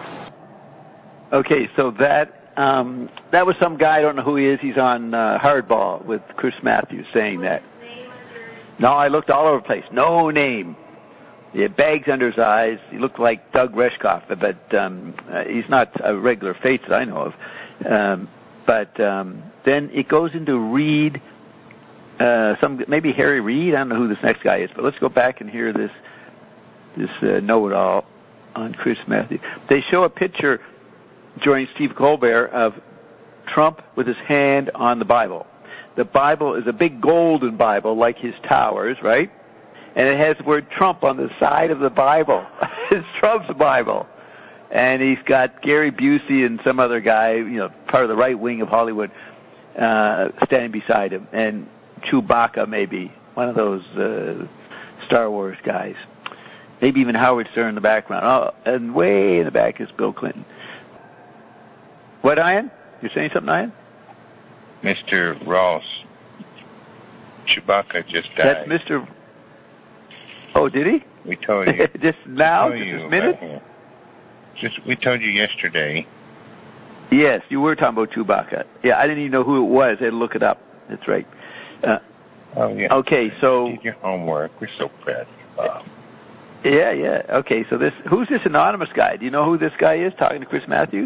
Okay, so that um, that was some guy, I don't know who he is. He's on uh, Hardball with Chris Matthews saying that. No, I looked all over the place. No name. He had bags under his eyes. He looked like Doug Reshkoff, but um, uh, he's not a regular face that I know of. Um, but um, then it goes into Reed, uh, some maybe Harry Reid. I don't know who this next guy is, but let's go back and hear this this uh, know-it-all on Chris Matthews. They show a picture during Steve Colbert of Trump with his hand on the Bible. The Bible is a big golden Bible like his towers, right? And it has the word Trump on the side of the Bible. It's Trump's Bible. And he's got Gary Busey and some other guy, you know, part of the right wing of Hollywood, uh, standing beside him. And Chewbacca, maybe, one of those uh, Star Wars guys. Maybe even Howard Stern in the background. Oh, and way in the back is Bill Clinton. What, Ian? You're saying something, Ian? Mister Ross, Chewbacca just died. That's Mister Oh, did he? We told you. Just now? Just you this minute? Right just, we told you yesterday. Yes, you were talking about Chewbacca. Yeah, I didn't even know who it was. I had to look it up. That's right. Uh, oh, yeah. Okay, so... You did your homework. We're so proud of you, Bob. Yeah, yeah. Okay, so this... Who's this anonymous guy? Do you know who this guy is talking to Chris Matthews?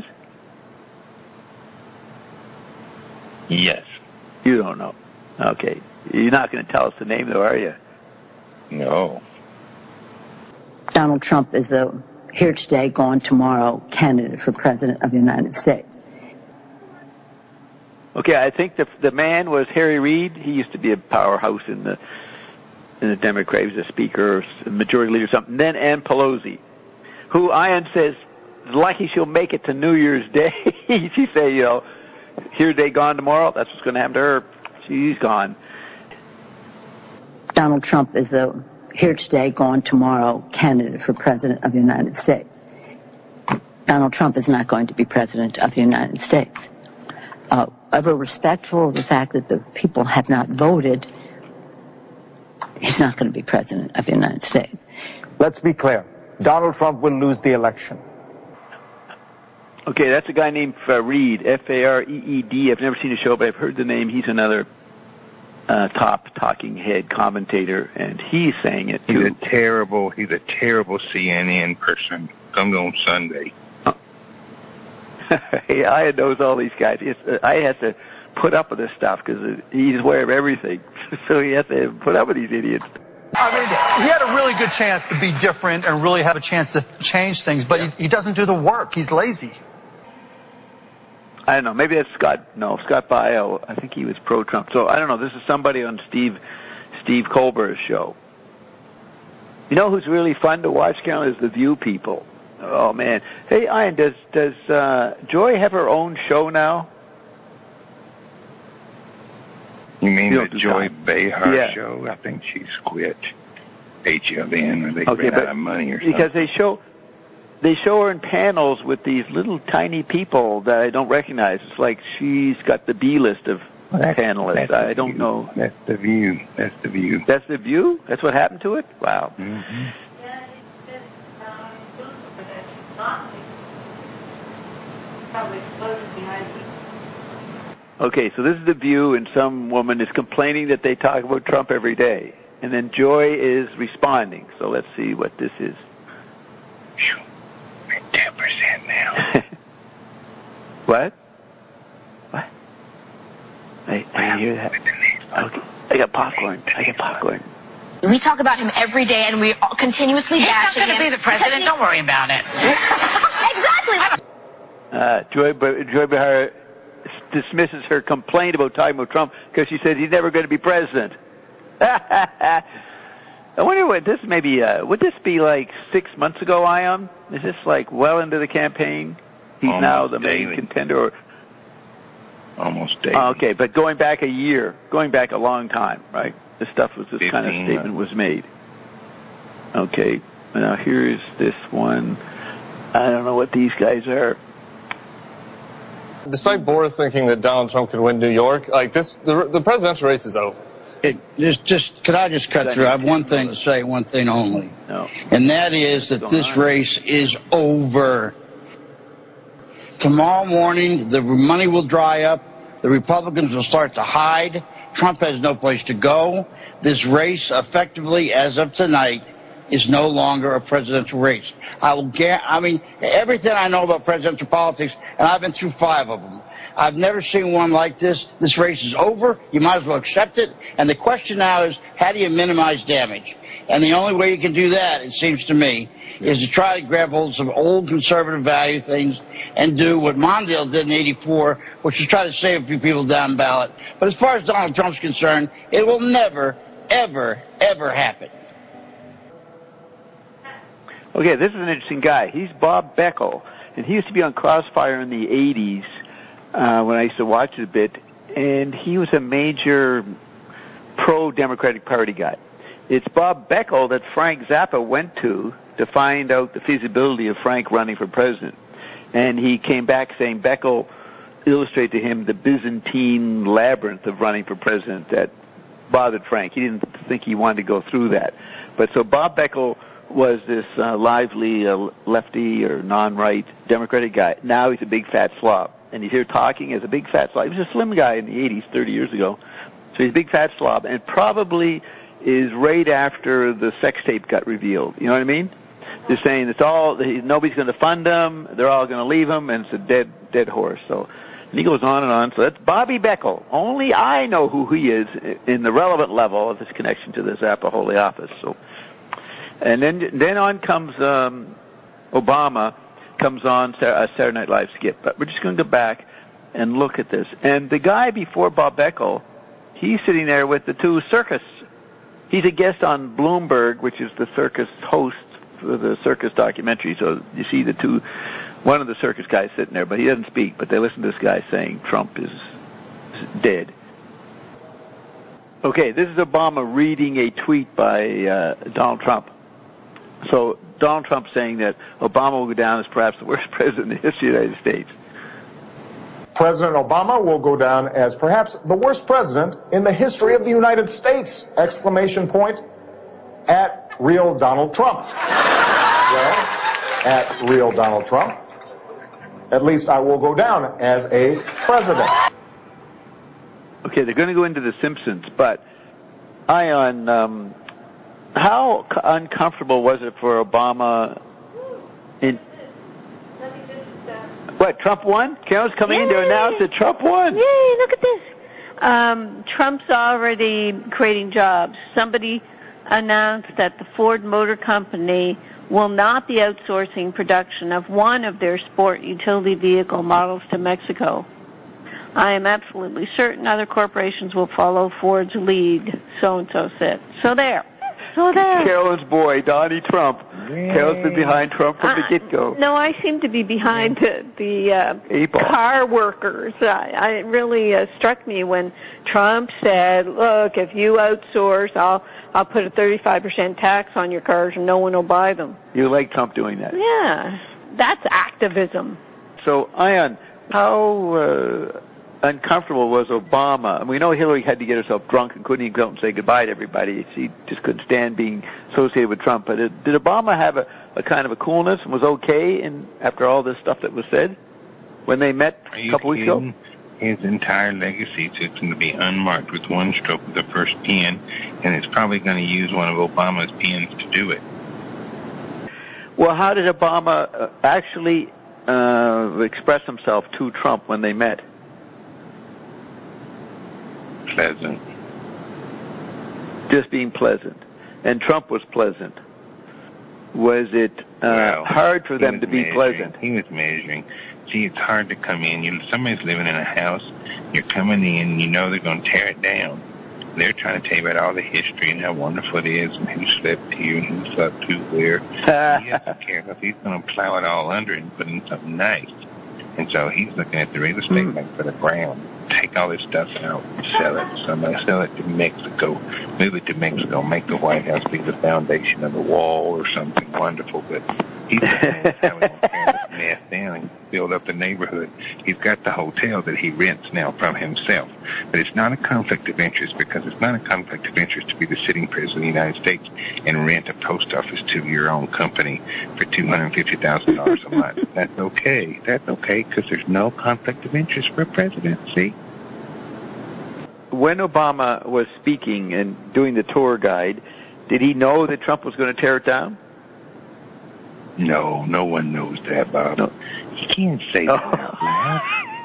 Yes. You don't know. Okay. You're not going to tell us the name, though, are you? No. Donald Trump is a here today, gone tomorrow candidate for president of the United States. Okay, I think the the man was Harry Reid. He used to be a powerhouse in the in the Democrats, he was a speaker, or majority leader, or something. Then Ann Pelosi, who Ian says is lucky she'll make it to New Year's Day. She say, you know, here today, gone tomorrow. That's what's going to happen to her. She's gone. Donald Trump is a here today, gone tomorrow candidate for president of the United States. Donald Trump is not going to be president of the United States. Uh, ever respectful of the fact that the people have not voted, he's not going to be president of the United States. Let's be clear. Donald Trump will lose the election. Okay, that's a guy named uh, Reed, F A R E E D. I've never seen a show, but I've heard the name. He's another uh, top talking head commentator, and he's saying it too. He's a terrible, he's a terrible C N N person. Come on Sunday. Hey, I knows all these guys. It's, uh, I have to put up with this stuff because he's aware of everything, so he has to put up with these idiots. I mean, he had a really good chance to be different and really have a chance to change things, but yeah. he, he doesn't do the work. He's lazy. I don't know. Maybe that's Scott. No, Scott Baio. I think he was pro-Trump. So I don't know. This is somebody on Steve Steve Colbert's show. You know who's really fun to watch, Carolyn, is the View people. Oh man. Hey, Ian, does does uh, Joy have her own show now? You mean you the Joy time. Behar yeah. show? I think she's quit. H L N, or they okay, ran out of money or something. Because they show. They show her in panels with these little tiny people that I don't recognize. It's like she's got the B list of well, that's, panelists. That's I don't view. know. That's the View. That's the View. That's the View? That's what happened to it? Wow. Mm-hmm. Okay, so this is the View, and some woman is complaining that they talk about Trump every day. And then Joy is responding. So let's see what this is. ten percent now. What? What? I, I hear that. Okay. I got popcorn. I got popcorn. We talk about him every day, and we continuously He's bash him. He's not going to be the president. He... Don't worry about it. Exactly. Uh, Joy, Joy Behar dismisses her complaint about talking about Trump because she says he's never going to be president. I wonder what this maybe, uh, would this be like six months ago, Ion? Is this like well into the campaign? He's Almost now the daily. main contender? Or... Almost daily. Oh, okay, but going back a year, going back a long time, right? This stuff was, this kind of statement was made. Okay, now here's this one. I don't know what these guys are. Despite Boris thinking that Donald Trump could win New York, like this, the, the presidential race is over. It, just, just, could I just cut through? I have one thing to say, one thing only. No. And that is that this race is over. Tomorrow morning, the money will dry up. The Republicans will start to hide. Trump has no place to go. This race, effectively, as of tonight, is no longer a presidential race. I will get, I mean, everything I know about presidential politics, and I've been through five of them, I've never seen one like this. This race is over. You might as well accept it. And the question now is, how do you minimize damage? And the only way you can do that, it seems to me, is to try to grab hold of some old conservative value things and do what Mondale did in eighty-four, which is try to save a few people down ballot. But as far as Donald Trump's concerned, it will never, ever, ever happen. Okay, this is an interesting guy. He's Bob Beckel, and he used to be on Crossfire in the eighties uh, when I used to watch it a bit, and he was a major pro-Democratic Party guy. It's Bob Beckel that Frank Zappa went to to find out the feasibility of Frank running for president. And he came back saying Beckel illustrated to him the Byzantine labyrinth of running for president that bothered Frank. He didn't think he wanted to go through that. But so Bob Beckel was this uh, lively uh, lefty or non-right Democratic guy. Now he's a big fat slob. And he's here talking as a big fat slob. He was a slim guy in the eighties, thirty years ago. So he's a big fat slob. And probably is right after the sex tape got revealed. You know what I mean? They're saying it's all, nobody's going to fund him, they're all going to leave him, and it's a dead, dead horse. So, and he goes on and on. So that's Bobby Beckel. Only I know who he is in the relevant level of his connection to the Zappa Holy Office. So, and then then on comes um, Obama, comes on a Saturday Night Live skit. But we're just going to go back and look at this. And the guy before Bob Beckel, he's sitting there with the two circus. He's a guest on Bloomberg, which is the circus host for the circus documentary. So you see the two, one of the circus guys sitting there, but he doesn't speak. But they listen to this guy saying Trump is dead. Okay, this is Obama reading a tweet by uh, Donald Trump. So Donald Trump saying that Obama will go down as perhaps the worst president in the history of the United States. President Obama will go down as perhaps the worst president in the history of the United States! Exclamation point at real Donald Trump. Well, at real Donald Trump. At least I will go down as a president. Okay, they're going to go into The Simpsons, but Ion, um, how c- uncomfortable was it for Obama in... What, Trump won? Carol's coming Yay. in to announce that Trump won. Yay, look at this. Um, Trump's already creating jobs. Somebody announced that the Ford Motor Company will not be outsourcing production of one of their sport utility vehicle models to Mexico. I am absolutely certain other corporations will follow Ford's lead, so-and-so said. So there. So there. Carolyn's boy, Donnie Trump. Yay. Carol's been behind Trump from uh, the get-go. No, I seem to be behind the, the uh, car workers. I, I, it really uh, struck me when Trump said, look, if you outsource, I'll I'll put a thirty-five percent tax on your cars and no one will buy them. You like Trump doing that? Yeah, that's activism. So, Ion, how... Uh, uncomfortable was Obama? And we know Hillary had to get herself drunk and couldn't even go out and say goodbye to everybody. She just couldn't stand being associated with Trump. But it, did Obama have a, a kind of a coolness and was okay in, after all this stuff that was said when they met a couple weeks ago? His entire legacy is going to be unmarked with one stroke of the first pen, and it's probably going to use one of Obama's pens to do it. Well, how did Obama actually uh, express himself to Trump when they met? Pleasant. Just being pleasant. And Trump was pleasant. Was it uh, well, hard for them to be measuring. pleasant? He was measuring. See, it's hard to come in. You, somebody's living in a house. You're coming in. You know they're going to tear it down. They're trying to tell you about all the history and how wonderful it is and who slept here and who slept to where. He doesn't care because he's going to plow it all under and put in something nice. And so he's looking at the real estate mm. like for the ground. Take all this stuff out and sell it. Somebody sell it to Mexico. Move it to Mexico. Make the White House be the foundation of the wall or something wonderful. But he's looking at how he wants mess down and build up the neighborhood. He's got the hotel that he rents now from himself. But it's not a conflict of interest, because it's not a conflict of interest to be the sitting president of the United States and rent a post office to your own company for two hundred fifty thousand dollars a month. That's okay. That's okay, because there's no conflict of interest for a president, see? When Obama was speaking and doing the tour guide, did he know that Trump was going to tear it down? No, no one knows that, Bob. No. You can't say that out loud.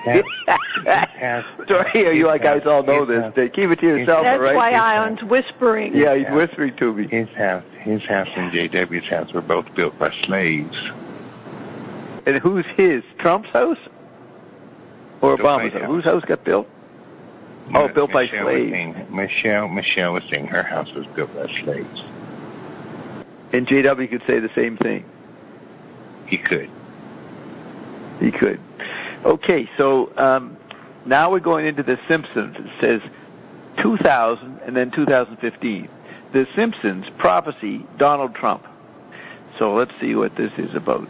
Sorry, you guys all know this. They keep it to yourself, That's right? why Ion's whispering. Yeah, he's whispering to me. His house, his house and J W's house were both built by slaves. And who's his? Trump's house? Or Obama's house? Whose house got built? Oh, But built by Michelle slaves. Was saying, Michelle, Michelle was saying her house was built by slaves. And J W could say the same thing. He could. He could. Okay, so um, now we're going into The Simpsons. It says two thousand and then two thousand fifteen. The Simpsons prophecy Donald Trump. So let's see what this is about.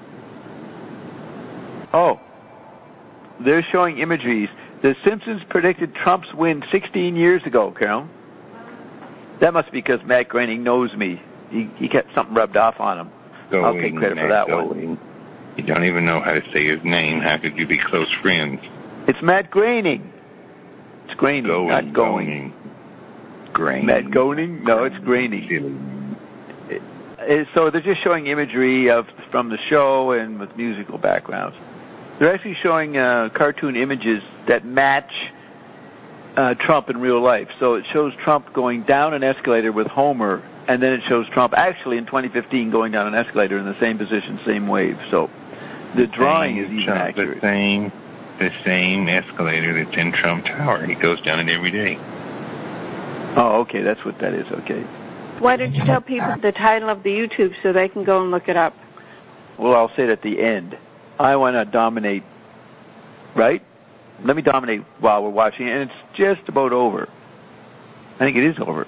Oh, they're showing imageries. The Simpsons predicted Trump's win sixteen years ago, Carol. That must be because Matt Groening knows me. He, he got something rubbed off on him. Going, I'll take credit for that going. one. You don't even know how to say his name. How could you be close friends? It's Matt Groening. It's Groening, going, not going. Groening. Matt Groening? No, it's Groening. It, it, so they're just showing imagery of from the show and with musical backgrounds. They're actually showing uh, cartoon images that match uh, Trump in real life. So it shows Trump going down an escalator with Homer, and then it shows Trump actually in twenty fifteen going down an escalator in the same position, same wave. So the drawing same, is even Trump, accurate. The same, the same escalator that's in Trump Tower. He goes down it every day. Oh, okay, that's what that is. Okay. Why don't you tell people the title of the YouTube so they can go and look it up? Well, I'll say it at the end. I want to dominate, right? Let me dominate while we're watching it, and it's just about over. I think it is over.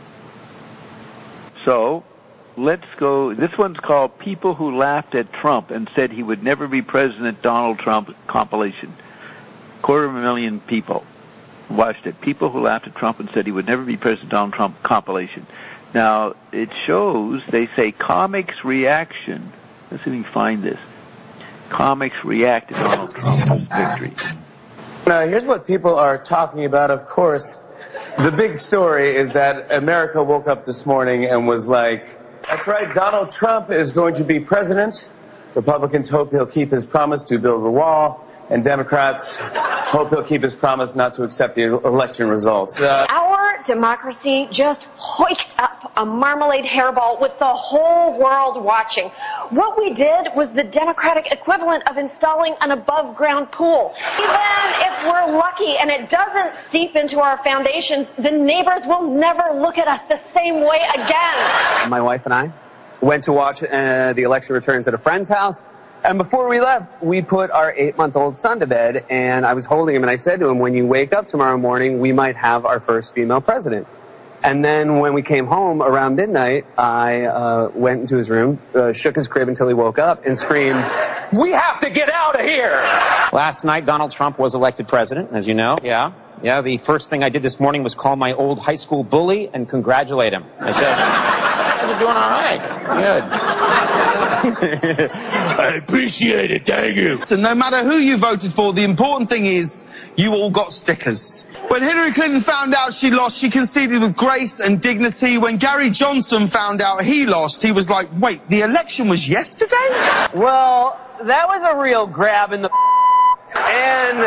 So, let's go. This one's called People Who Laughed at Trump and Said He Would Never Be President Donald Trump compilation. Quarter of a million people watched it. People Who Laughed at Trump and Said He Would Never Be President Donald Trump compilation. Now, it shows, they say, comics reaction. Let's see if we can find this. Comics react to Donald Trump's victory. Now, here's what people are talking about. Of course, the big story is that America woke up this morning and was like, that's right, Donald Trump is going to be president. Republicans hope he'll keep his promise to build the wall, and Democrats hope he'll keep his promise not to accept the election results. Uh, Our democracy just hoiked up a marmalade hairball with the whole world watching. What we did was the Democratic equivalent of installing an above-ground pool. Even if we're lucky and it doesn't seep into our foundations, the neighbors will never look at us the same way again. My wife and I went to watch uh, the election returns at a friend's house. And before we left, we put our eight-month-old son to bed, and I was holding him, and I said to him, when you wake up tomorrow morning, we might have our first female president. And then when we came home around midnight, I uh, went into his room, uh, shook his crib until he woke up, and screamed, "We have to get out of here!" Last night, Donald Trump was elected president, as you know. Yeah. Yeah, the first thing I did this morning was call my old high school bully and congratulate him. I said, "You guys are doing all right. Good." I appreciate it, thank you. So no matter who you voted for, the important thing is you all got stickers. When Hillary Clinton found out she lost, she conceded with grace and dignity. When Gary Johnson found out he lost, he was like, wait, the election was yesterday? Well, that was a real grab in the and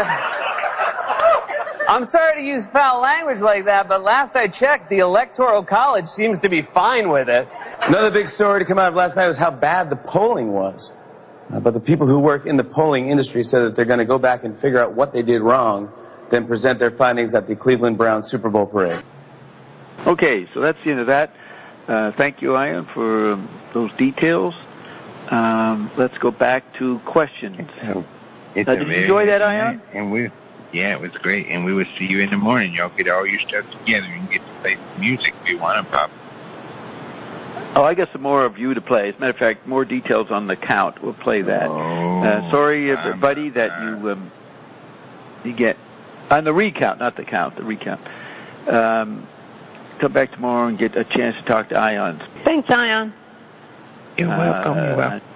I'm sorry to use foul language like that, but last I checked, the Electoral College seems to be fine with it. Another big story to come out of last night was how bad the polling was. Uh, but the people who work in the polling industry said that they're going to go back and figure out what they did wrong, then present their findings at the Cleveland Browns Super Bowl parade. Okay, so that's the end of that. Uh, thank you, Ian, for um, those details. Um, let's go back to questions. It's uh, a did you very enjoy that, good Ian? night, And we, yeah, it was great. And we will see you in the morning. Y'all get all your stuff together and get to play some music if you want to, Pop. Oh, I got some more of you to play. As a matter of fact, more details on the count. We'll play that. Oh, uh, sorry, uh, buddy, that you um, you get on the recount, not the count, the recount. Um, come back tomorrow and get a chance to talk to Ions. Thanks, Ion. You're welcome. Uh, You're welcome.